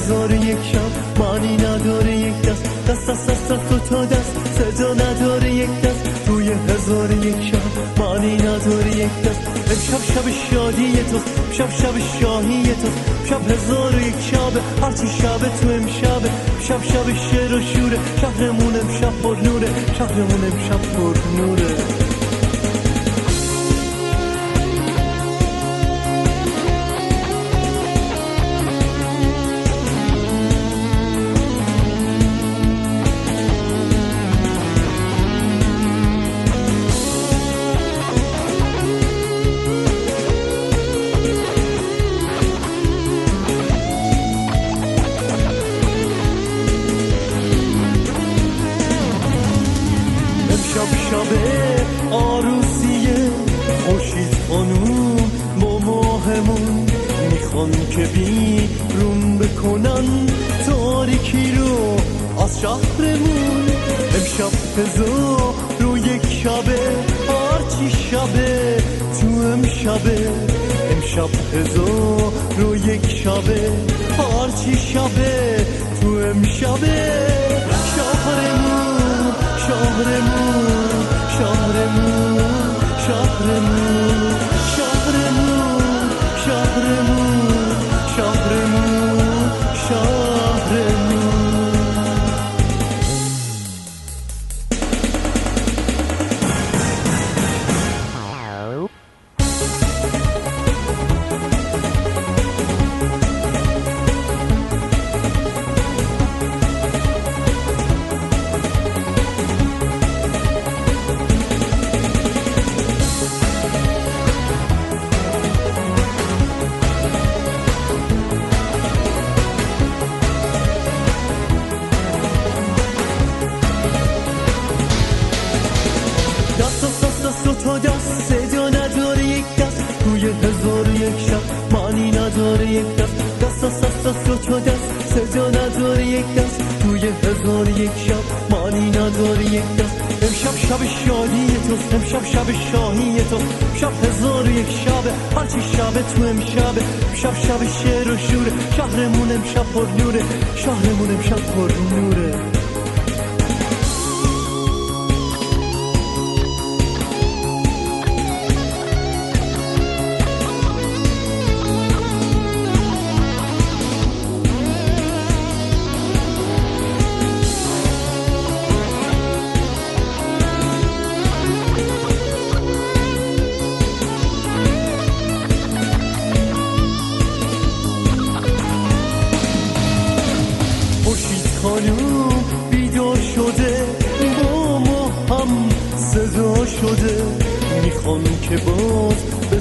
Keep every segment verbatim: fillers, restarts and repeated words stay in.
هزار و یک شب معنی نداره یک دست دست دست دست دست تو تا دست صدا نداره یک دست توی هزار و یک شب معنی نداره یک دست امشب شب شادی توست شب شب شاهی توست شب هزار و یک شب هرچی شب تو امشب شب شب شعر و شوره شهرمون امشب پر نوره شهرمون امشب پر نوره آروسیه خوشید خانوم با ماهمون میخوان که بیرون بکنن تاریکی رو از شهرمون امشب هزار رو یک شبه هرچی شبه تو امشبه امشب هزار رو یک شبه هرچی شبه تو امشبه شهرمون شهرمون شهرمون شهرمون شهرمون شهرمون شهرمون شهرمون تو دست صدا نداره یک دست توی هزار و یک شب معنی نداره یک دست دست دست دست دست تو دست صدا نداره یک دست توی هزار و یک شب معنی نداره یک دست امشب شب شادی توست امشب شب شاهی توست شب هزار و یک شب هرچی شب تو امشب شب شب شعر و شوره شهرمون امشب پر نوره شهرمون امشب پر نوره خانوم بیدار شده با ما هم صدا شده میخوان که باز به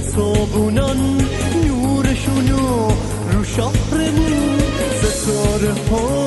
صابونن نورشونو رو شهرمون ستاره ها